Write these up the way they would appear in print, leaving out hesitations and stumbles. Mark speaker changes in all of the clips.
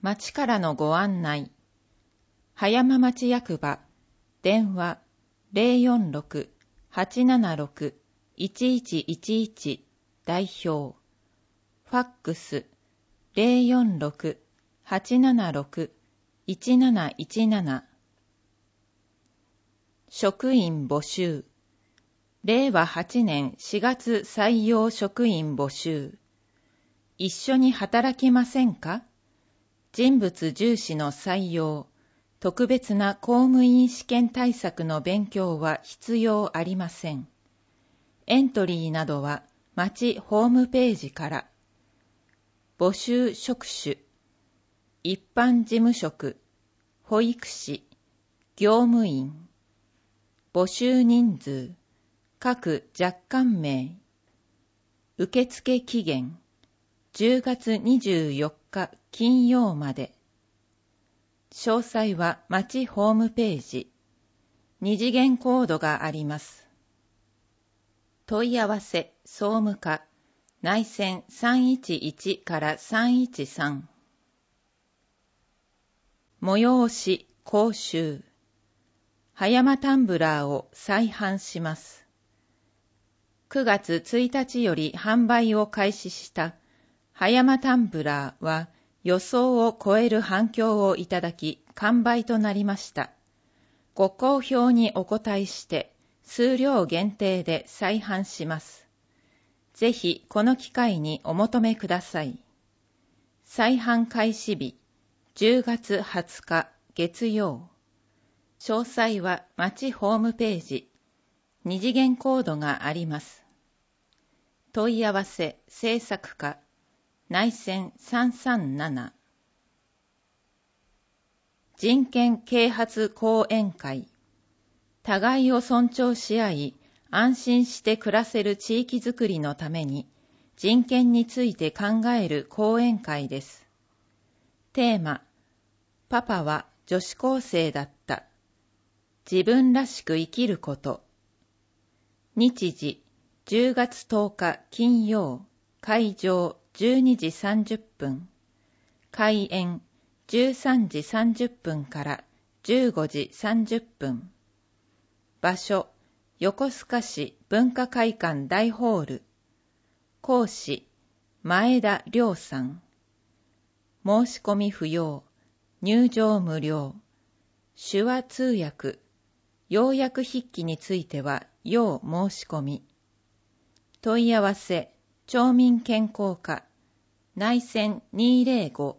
Speaker 1: 町からのご案内。葉山町役場、電話 046-876-1111 代表。ファックス 046-876-1717 職員募集。令和8年4月採用職員募集。一緒に働きませんか？人物重視の採用、特別な公務員試験対策の勉強は必要ありません。エントリーなどは町ホームページから。募集職種、一般事務職、保育士、業務員。募集人数、各若干名。受付期限、10月24日金曜まで。詳細は町ホームページ。二次元コードがあります。問い合わせ総務課内線311から313。催し講習。葉山タンブラーを再販します。9月1日より販売を開始した葉山タンブラーは予想を超える反響をいただき完売となりました。ご好評にお応えして数量限定で再販します。ぜひこの機会にお求めください。再販開始日10月20日月曜。詳細は町ホームページ。二次元コードがあります。問い合わせ制作課内線337。人権啓発講演会。互いを尊重し合い、安心して暮らせる地域づくりのために、人権について考える講演会です。テーマ、パパは女子高生だった。自分らしく生きること。日時、10月10日金曜。会場、12時30分。開演、13時30分から15時30分。場所、横須賀市文化会館大ホール。講師、前田亮さん。申し込み不要、入場無料。手話通訳、要約筆記については要申し込み。問い合わせ、町民健康課、内線205。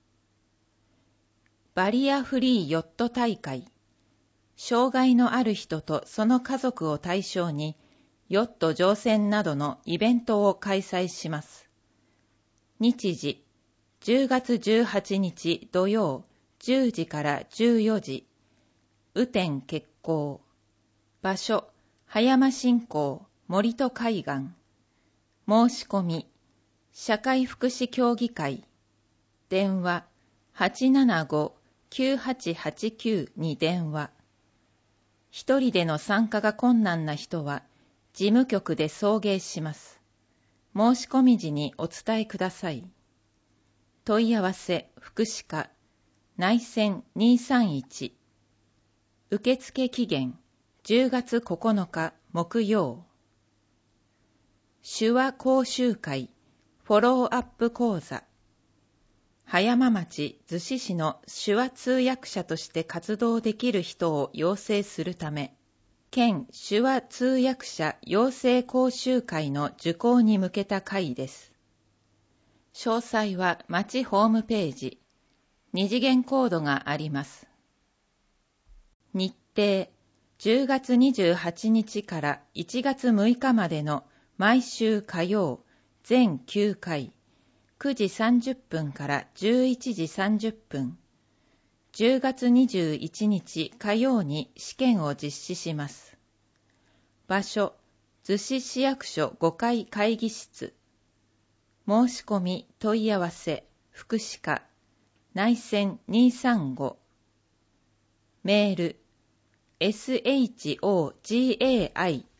Speaker 1: バリアフリーヨット大会。障害のある人とその家族を対象に、ヨット乗船などのイベントを開催します。日時、10月18日土曜、10時から14時。雨天決行。場所、葉山新港、森戸海岸。申し込み、社会福祉協議会。電話、875-9889 に電話。一人での参加が困難な人は、事務局で送迎します。申し込み時にお伝えください。問い合わせ、福祉課、内線231。受付期限、10月9日木曜。手話講習会、フォローアップ講座。葉山町逗子市の手話通訳者として活動できる人を養成するため、県手話通訳者養成講習会の受講に向けた会です。詳細は町ホームページ。二次元コードがあります。日程、10月28日から1月6日までの毎週火曜、全9回、9時30分から11時30分。10月21日火曜に試験を実施します。場所、逗子市役所5階会議室。申し込み問い合わせ、福祉課、内線235。メー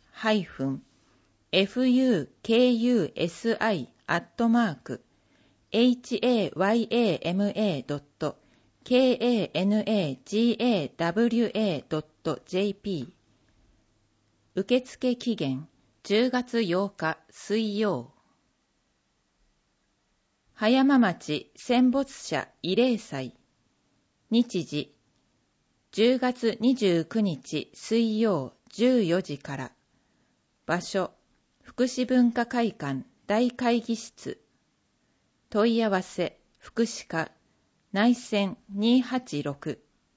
Speaker 1: ル、shogai-fukusi hayama.kanagawa.jp。 受付期限10月8日水曜。葉山町戦没者慰霊祭。日時10月29日水曜14時から。場所福祉文化会館大会議室。問い合わせ福祉課内線286。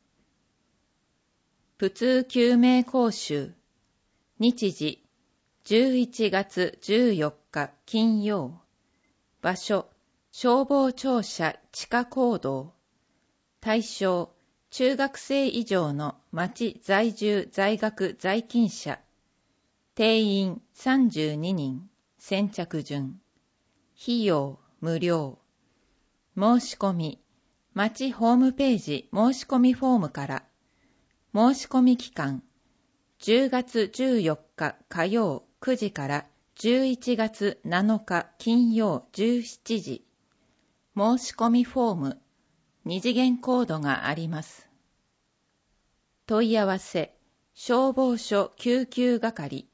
Speaker 1: 普通救命講習。日時11月14日金曜。場所消防庁舎地下講堂。対象中学生以上の町在住在学在勤者。定員32人。先着順。費用無料。申し込み町ホームページ申し込みフォームから。申し込み期間10月14日火曜9時から11月7日金曜17時。申し込みフォーム2次元コードがあります。問い合わせ消防署救急係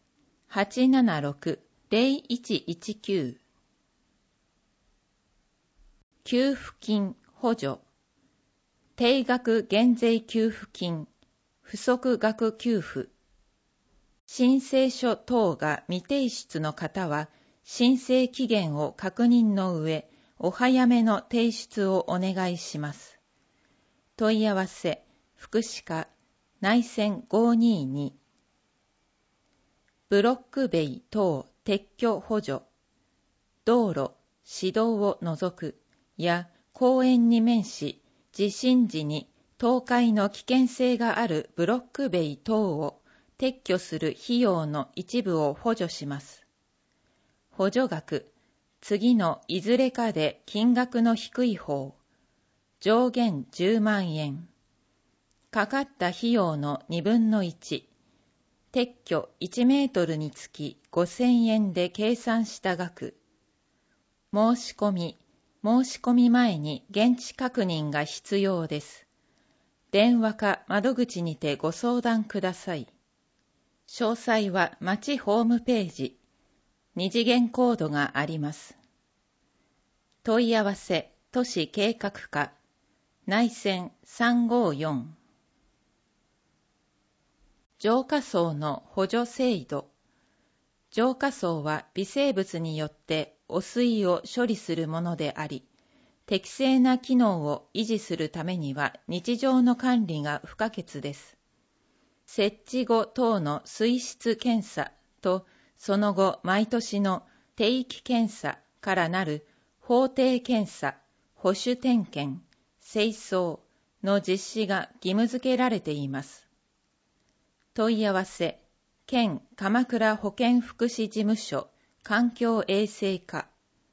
Speaker 1: 876-0119。 給付金補助定額減税給付金不足額給付。申請書等が未提出の方は申請期限を確認の上お早めの提出をお願いします。問い合わせ福祉課内線522。ブロック塀等撤去補助。道路、市道を除くや公園に面し地震時に倒壊の危険性があるブロック塀等を撤去する費用の一部を補助します。補助額、次のいずれかで金額の低い方。上限10万円。かかった費用の2分の1。撤去1メートルにつき5000円で計算した額。申し込み前に現地確認が必要です。電話か窓口にてご相談ください。詳細は町ホームページ。2次元コードがあります。問い合わせ都市計画課内線354。浄化槽の補助制度。浄化槽は微生物によって汚水を処理するものであり、適正な機能を維持するためには日常の管理が不可欠です。設置後等の水質検査とその後毎年の定期検査からなる法定検査、保守点検、清掃の実施が義務付けられています。問い合わせ県鎌倉保健福祉事務所環境衛生課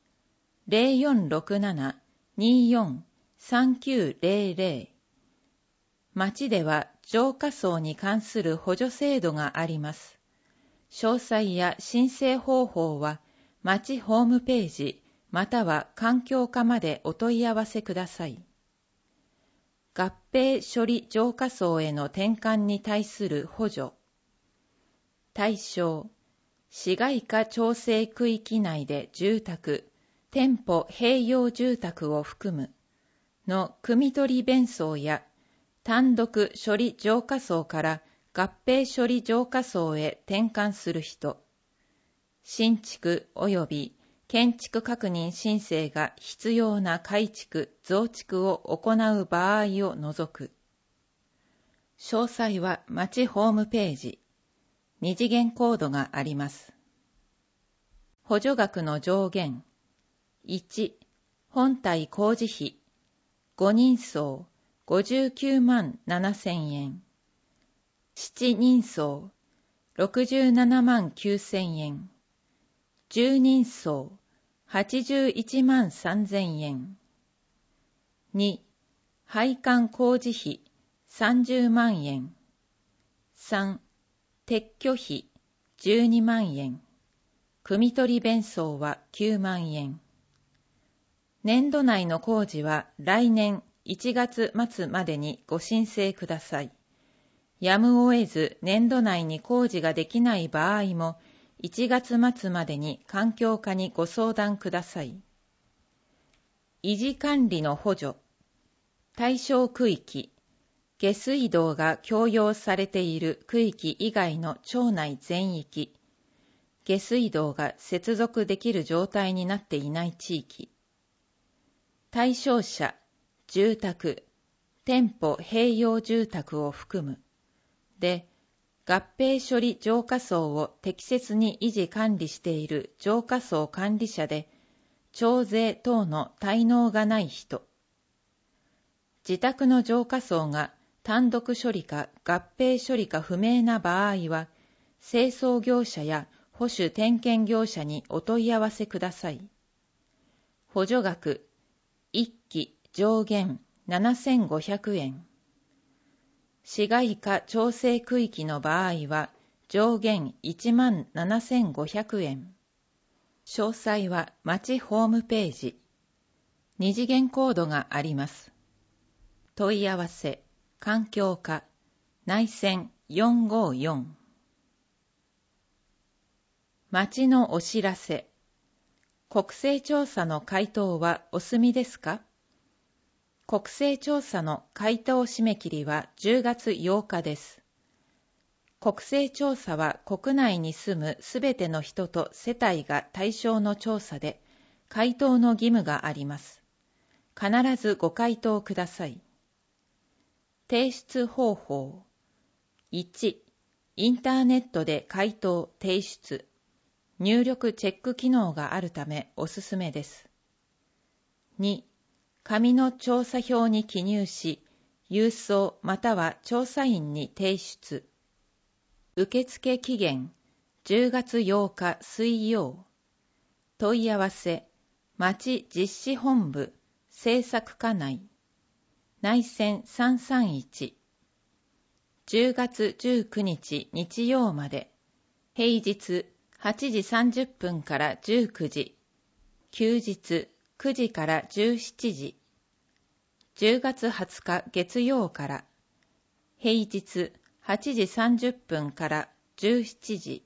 Speaker 1: 0467-24-3900。 町では浄化槽に関する補助制度があります。詳細や申請方法は町ホームページまたは環境課までお問い合わせください。合併処理浄化槽への転換に対する補助。対象、市街化調整区域内で住宅、店舗併用住宅を含むの汲み取り弁槽や単独処理浄化槽から合併処理浄化槽へ転換する人。新築及び建築確認申請が必要な改築・増築を行う場合を除く。詳細は町ホームページ。2次元コードがあります。補助額の上限。1、本体工事費。5人層59万7000円。7人層67万9000円。10人層81万3000円。2、配管工事費30万円。3、撤去費12万円。汲み取り弁槽は9万円。 年度内の工事は来年1月末までにご申請ください。やむを得ず年度内に工事ができない場合も1月末までに環境課にご相談ください。維持管理の補助。対象区域。下水道が供用されている区域以外の町内全域。下水道が接続できる状態になっていない地域。対象者、住宅、店舗併用住宅を含む。で、合併処理浄化槽を適切に維持管理している浄化槽管理者で、徴税等の滞納がない人。自宅の浄化槽が単独処理か合併処理か不明な場合は、清掃業者や保守点検業者にお問い合わせください。補助額、1期上限7500円。市街化調整区域の場合は上限17500円。詳細は町ホームページ。二次元コードがあります。問い合わせ、環境課、内線454。町のお知らせ。国勢調査の回答はお済みですか？国勢調査の回答締め切りは10月8日です。国勢調査は国内に住むすべての人と世帯が対象の調査で、回答の義務があります。必ずご回答ください。提出方法。1、インターネットで回答・提出。入力チェック機能があるためおすすめです。2、紙の調査票に記入し、郵送または調査員に提出。受付期限、10月8日水曜。問い合わせ、町実施本部、政策課内。内線331。10月19日日曜まで。平日8時30分から19時。休日9時から17時。10月20日月曜から。平日8時30分から17時。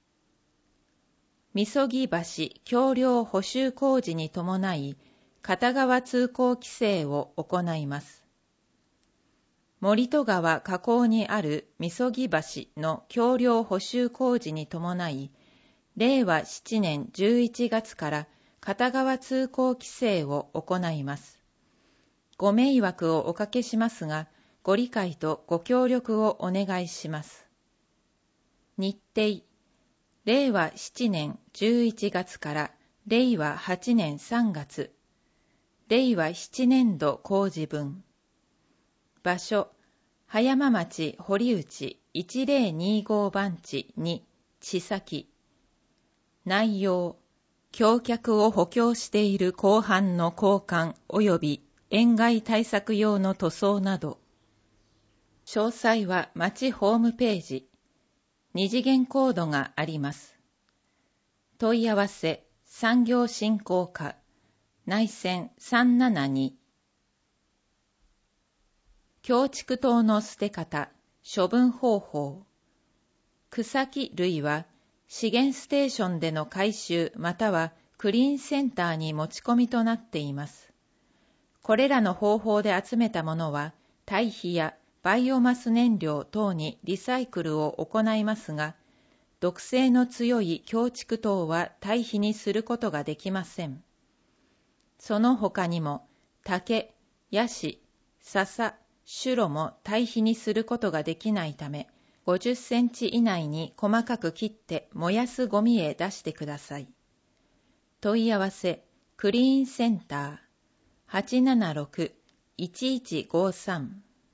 Speaker 1: みそぎ橋橋梁補修工事に伴い、片側通行規制を行います。森戸川河口にあるみそぎ橋の橋梁補修工事に伴い、令和7年11月から片側通行規制を行います。ご迷惑をおかけしますが、ご理解とご協力をお願いします。日程、令和7年11月から令和8年3月、令和7年度工事分。場所、葉山町堀内1025番地2、千崎。内容、橋脚を補強している鋼板の交換及び塩害対策用の塗装など。詳細は町ホームページ。二次元コードがあります。問い合わせ、産業振興課、内線372。強竹等の捨て方、処分方法。草木類は資源ステーションでの回収またはクリーンセンターに持ち込みとなっています。これらの方法で集めたものは堆肥やバイオマス燃料等にリサイクルを行いますが、毒性の強い強竹等は堆肥にすることができません。その他にも竹、ヤシ、笹、シュロも堆肥にすることができないため、50センチ以内に細かく切って燃やすゴミへ出してください。問い合わせ、クリーンセンター 876-1153。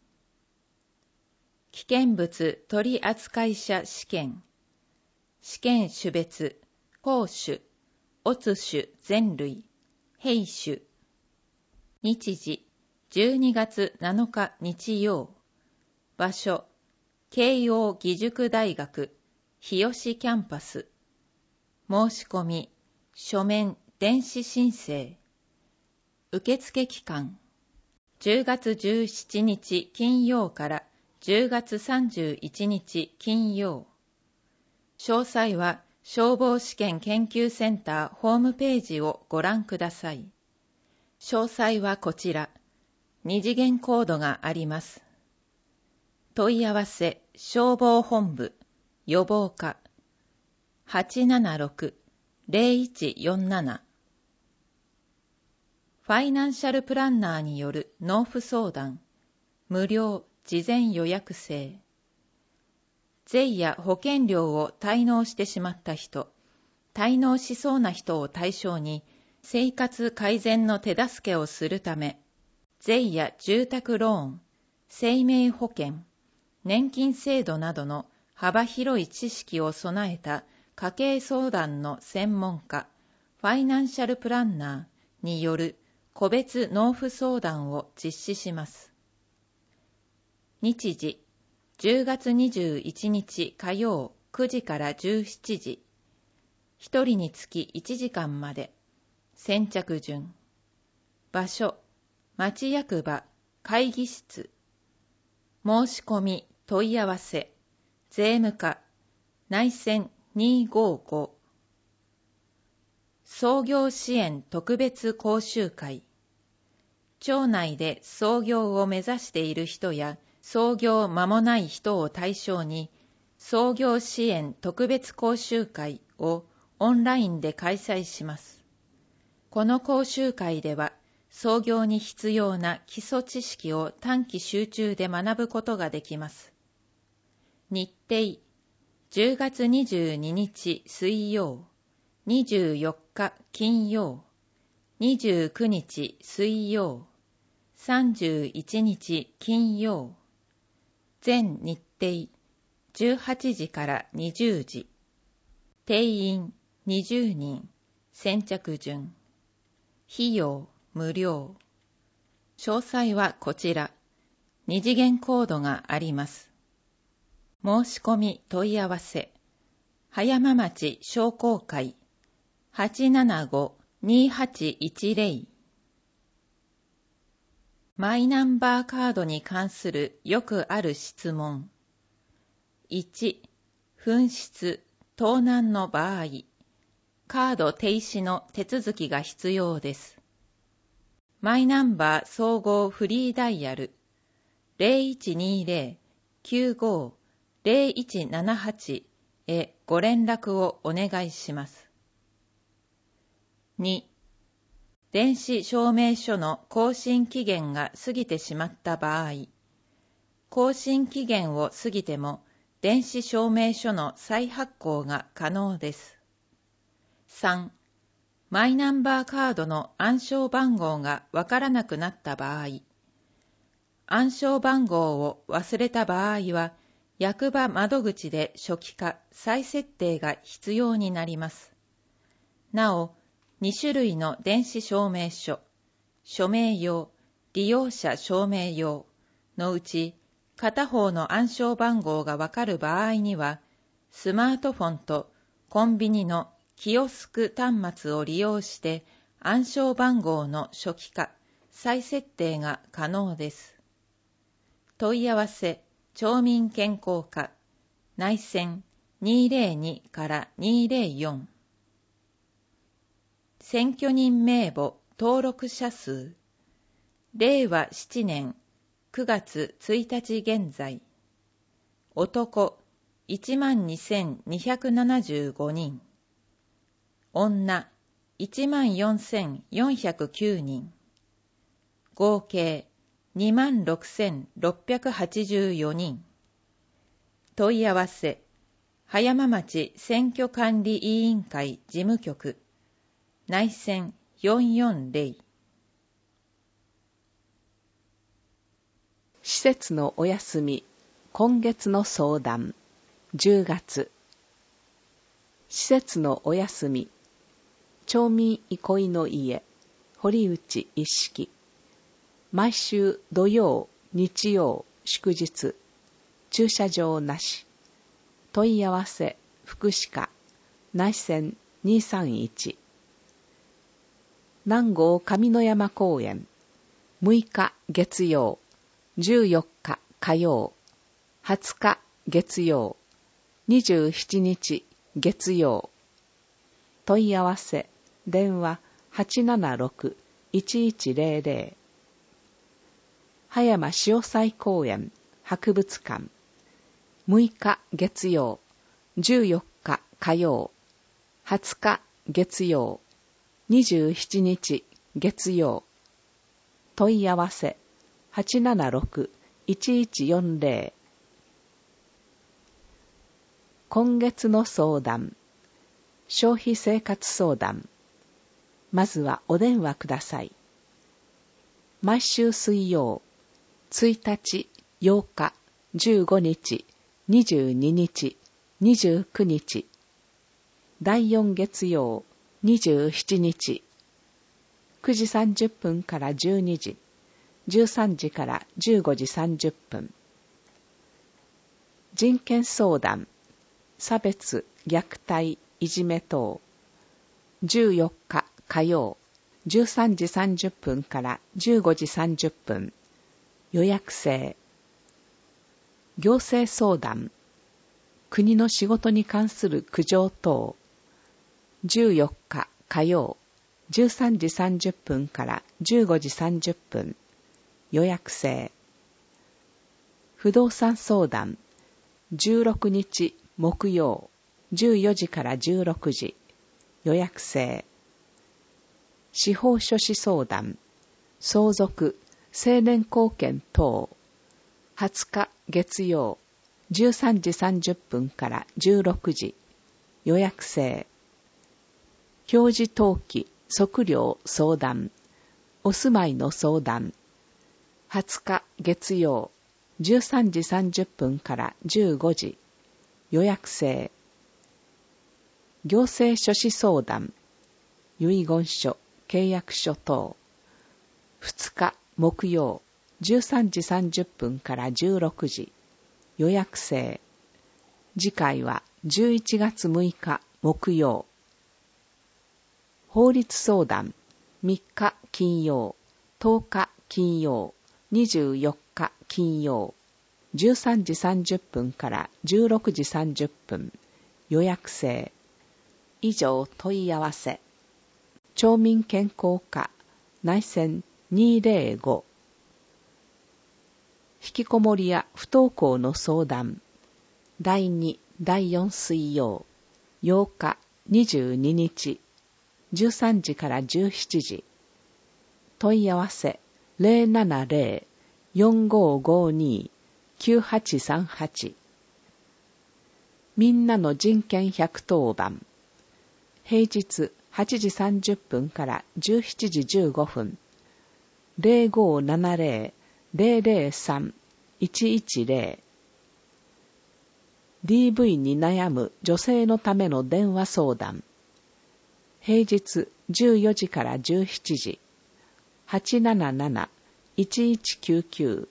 Speaker 1: 危険物取扱者試験。試験種別、公種、乙種全類、兵種。日時、12月7日日曜。場所、慶応義塾大学、日吉キャンパス。申し込み、書面、電子申請。 受付期間、10月17日金曜から10月31日金曜。詳細は消防試験研究センターホームページをご覧ください。詳細はこちら。二次元コードがあります。問い合わせ消防本部予防課 876-0147。 ファイナンシャルプランナーによる納付相談、無料事前予約制。税や保険料を滞納してしまった人、滞納しそうな人を対象に生活改善の手助けをするため、税や住宅ローン、生命保険、年金制度などの幅広い知識を備えた家計相談の専門家、ファイナンシャルプランナーによる個別納付相談を実施します。日時、10月21日火曜9時から17時。1人につき1時間まで。先着順。場所、町役場、会議室。申し込み、問い合わせ、税務課、内線255。創業支援特別講習会。町内で創業を目指している人や創業間もない人を対象に創業支援特別講習会をオンラインで開催します。この講習会では創業に必要な基礎知識を短期集中で学ぶことができます。日程、10月22日水曜、24日金曜、29日水曜、31日金曜。全日程、18時から20時。定員20人、先着順。費用無料。詳細はこちら。二次元コードがあります。申し込み問い合わせ。葉山町商工会 875-2810。マイナンバーカードに関するよくある質問。1、紛失、盗難の場合、カード停止の手続きが必要です。マイナンバー総合フリーダイヤル 0120-95-0178 へご連絡をお願いします。2、電子証明書の更新期限が過ぎてしまった場合、更新期限を過ぎても電子証明書の再発行が可能です。3、マイナンバーカードの暗証番号がわからなくなった場合、暗証番号を忘れた場合は、役場窓口で初期化・再設定が必要になります。なお、2種類の電子証明書、署名用、利用者証明用のうち、片方の暗証番号がわかる場合には、スマートフォンとコンビニのキオスク端末を利用して暗証番号の初期化・再設定が可能です。問い合わせ、町民健康課、内線202から204。選挙人名簿登録者数、令和7年9月1日現在、男12,275人、女14,409人、合計26,684人。問い合わせ、葉山町選挙管理委員会事務局、内線440。
Speaker 2: 施設のお休み、今月の相談、10月。施設のお休み、町民憩いの家、堀内一式。毎週土曜、日曜、祝日、駐車場なし。問い合わせ、福祉課、内線231。 南郷上野山公園、6日月曜、14日火曜、20日月曜、27日月曜。問い合わせ、電話 876-1100。葉山潮祭公園博物館、6日月曜、14日火曜、20日月曜、27日月曜。問い合わせ 876-1140。今月の相談、消費生活相談。まずはお電話ください。毎週水曜、1日、8日、15日、22日、29日。第4月曜、27日。9時30分から12時、13時から15時30分。人権相談、差別、虐待、いじめ等。14日火曜、13時30分から15時30分。予約制。行政相談、国の仕事に関する苦情等。14日火曜、13時30分から15時30分。予約制。不動産相談、16日木曜、14時から16時。予約制。司法書士相談、相続、成年後見等。20日月曜、13時30分から16時。予約制。表示登記、測量相談、お住まいの相談。20日月曜、13時30分から15時。予約制。行政書士相談、遺言書、契約書等。2日木曜、13時30分から16時。予約制。次回は11月6日木曜。法律相談、3日金曜、10日金曜、24日金曜。13時30分から16時30分。予約制。以上問い合わせ。町民健康課内線205。引きこもりや不登校の相談。第2、第4水曜、8日、22日、13時から17時。問い合わせ 070-4552-9838。みんなの人権110番。平日8時30分から17時15分。0570-003-110。DV に悩む女性のための電話相談。平日14時から17時。877-1199。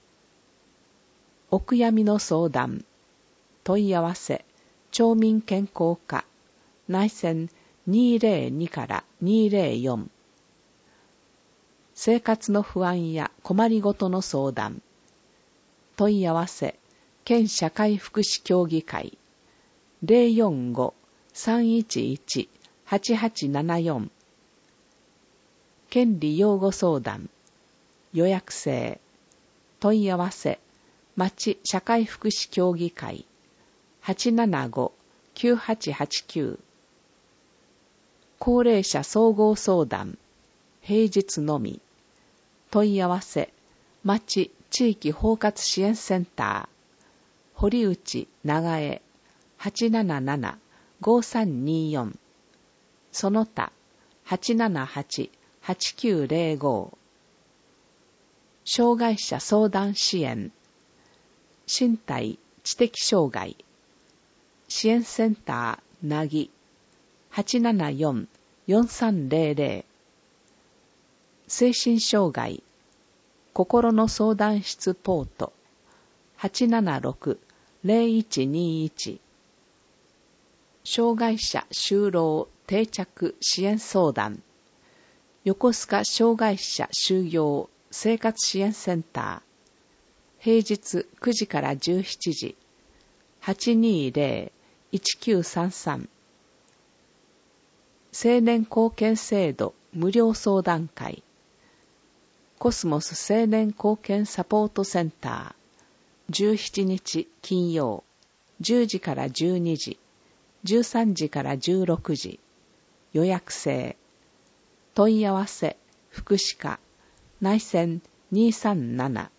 Speaker 2: お悔やみの相談。問い合わせ、町民健康課内線202から204。生活の不安や困りごとの相談。問い合わせ、県社会福祉協議会 045-311-8874。権利擁護相談。予約制。問い合わせ、町社会福祉協議会 875-9889。高齢者総合相談。平日のみ。問い合わせ、町地域包括支援センター。堀内長江 877-5324。その他 878-8905。障害者相談支援。身体知的障害。支援センターなぎ 874-4300。精神障害。心の相談室ポート 876-0121。障害者就労定着支援相談。 横須賀障害者就業生活支援センター、平日9時から17時、820-1933。青年貢献制度無料相談会、コスモス青年貢献サポートセンター、17日金曜、10時から12時、13時から16時、予約制。問い合わせ、福祉課、内線237